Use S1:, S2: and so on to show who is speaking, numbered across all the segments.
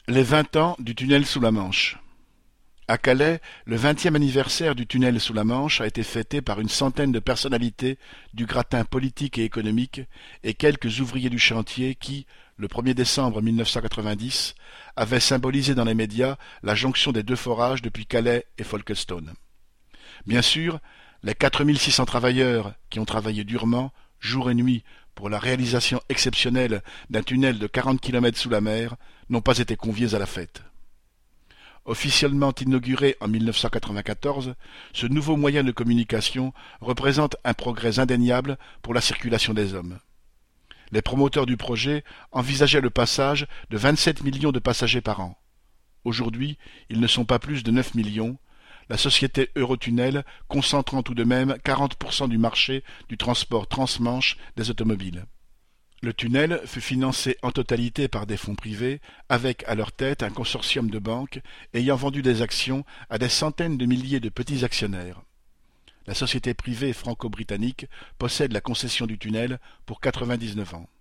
S1: Les 20 ans du tunnel sous la Manche. À Calais, le 20e anniversaire du tunnel sous la Manche a été fêté par une centaine de personnalités du gratin politique et économique et quelques ouvriers du chantier qui, le 1er décembre 1990, avaient symbolisé dans les médias la jonction des deux forages depuis Calais et Folkestone. Bien sûr, les 4600 travailleurs qui ont travaillé durement, jour et nuit, pour la réalisation exceptionnelle d'un tunnel de 40 kilomètres sous la mer, n'ont pas été conviés à la fête. Officiellement inauguré en 1994, ce nouveau moyen de communication représente un progrès indéniable pour la circulation des hommes. Les promoteurs du projet envisageaient le passage de 27 millions de passagers par an. Aujourd'hui, ils ne sont pas plus de 9 millions, la société Eurotunnel concentrant tout de même 40% du marché du transport transmanche des automobiles. Le tunnel fut financé en totalité par des fonds privés, avec à leur tête un consortium de banques ayant vendu des actions à des centaines de milliers de petits actionnaires. La société privée franco-britannique possède la concession du tunnel pour 99 ans.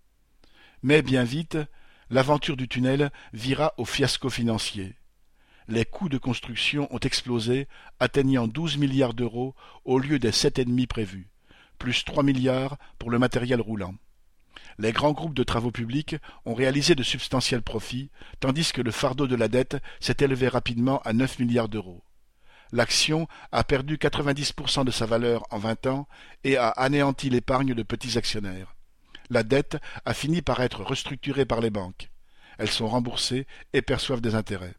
S1: Mais bien vite, l'aventure du tunnel vira au fiasco financier. Les coûts de construction ont explosé, atteignant 12 milliards d'euros au lieu des 7,5 prévus, plus 3 milliards pour le matériel roulant. Les grands groupes de travaux publics ont réalisé de substantiels profits, tandis que le fardeau de la dette s'est élevé rapidement à 9 milliards d'euros. L'action a perdu 90% de sa valeur en 20 ans et a anéanti l'épargne de petits actionnaires. La dette a fini par être restructurée par les banques. Elles sont remboursées et perçoivent des intérêts.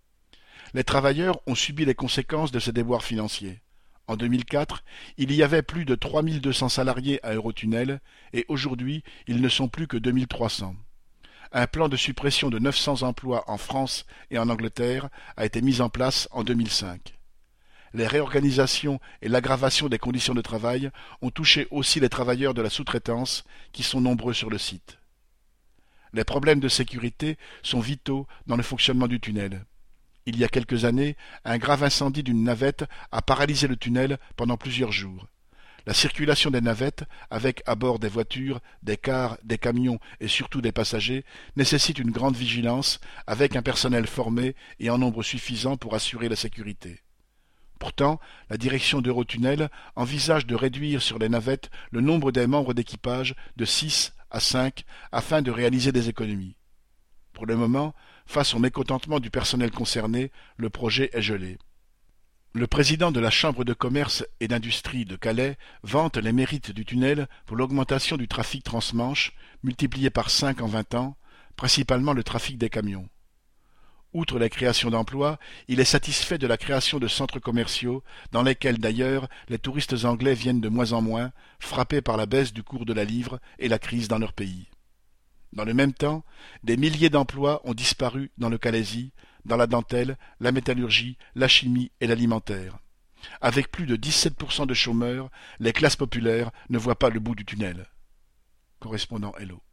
S1: Les travailleurs ont subi les conséquences de ces déboires financiers. En 2004, il y avait plus de 3200 salariés à Eurotunnel et aujourd'hui, ils ne sont plus que 2300. Un plan de suppression de 900 emplois en France et en Angleterre a été mis en place en 2005. Les réorganisations et l'aggravation des conditions de travail ont touché aussi les travailleurs de la sous-traitance qui sont nombreux sur le site. Les problèmes de sécurité sont vitaux dans le fonctionnement du tunnel. Il y a quelques années, un grave incendie d'une navette a paralysé le tunnel pendant plusieurs jours. La circulation des navettes, avec à bord des voitures, des cars, des camions et surtout des passagers, nécessite une grande vigilance avec un personnel formé et en nombre suffisant pour assurer la sécurité. Pourtant, la direction d'Eurotunnel envisage de réduire sur les navettes le nombre des membres d'équipage de 6 à 5 afin de réaliser des économies. Pour le moment, face au mécontentement du personnel concerné, le projet est gelé. Le président de la Chambre de commerce et d'industrie de Calais vante les mérites du tunnel pour l'augmentation du trafic transmanche, multiplié par 5 en 20 ans, principalement le trafic des camions. Outre la création d'emplois, il est satisfait de la création de centres commerciaux, dans lesquels d'ailleurs les touristes anglais viennent de moins en moins, frappés par la baisse du cours de la livre et la crise dans leur pays. Dans le même temps, des milliers d'emplois ont disparu dans le Calaisis, dans la dentelle, la métallurgie, la chimie et l'alimentaire. Avec plus de 17% de chômeurs, les classes populaires ne voient pas le bout du tunnel. Correspondant Hello.